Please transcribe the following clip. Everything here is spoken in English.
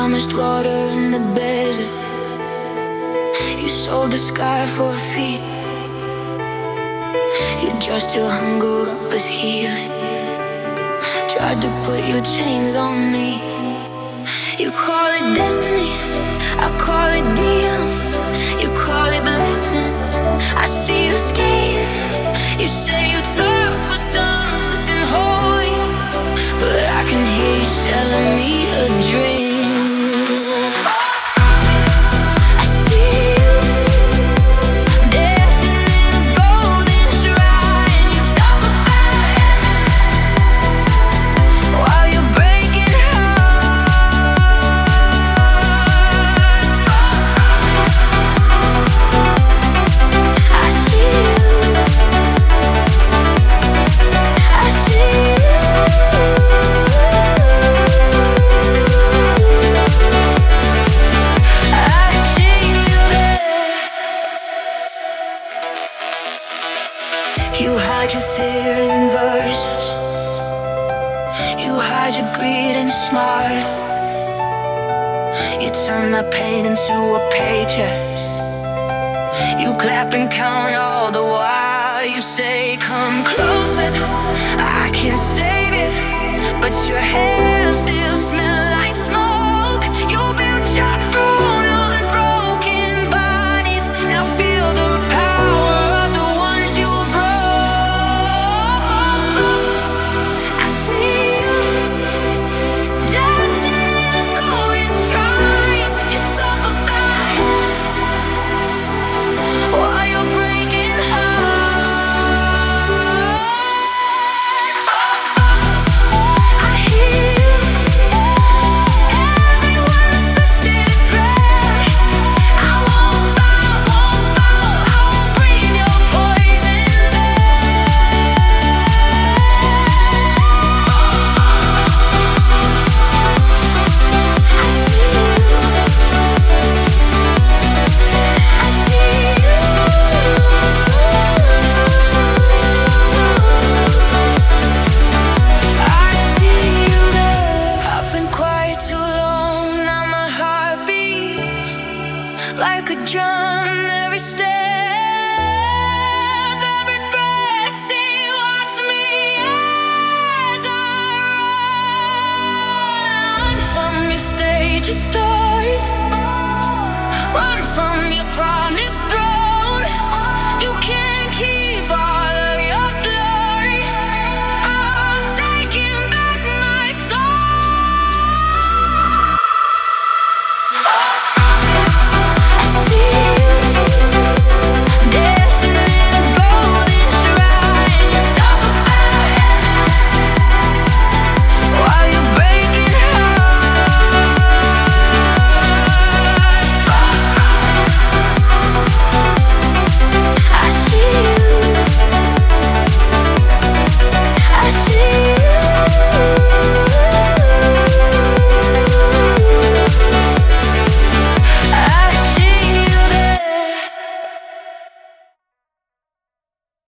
promised water in the desert. You sold the sky for a feat. You dressed your hunger up as healing. Tried to put your chains on me. You call it destiny, I call it DM. You call it blessing, I see you scheme. You say you thought for something holy, but I can hear you selling me a dream. You hide your fear in verses. You hide your greed and smart. You turn my pain into a paycheck. You clap and count all the while. You say, come closer, I can't save it, but your hair still smells like smoke. You built your throne on broken bodies. Now feel the power of the ones you broke. I see you dancing in a golden shrine. You talk about hell while you're breaking hearts. I hear you. Everyone's twisted thread. I won't bow, I won't breathe your poison there. I see you. I see you. I see you there. I've been quiet too long. Now my heart beats like a drum. Every step, every breath. See, watch me as I run from your stage of story. Run from your promised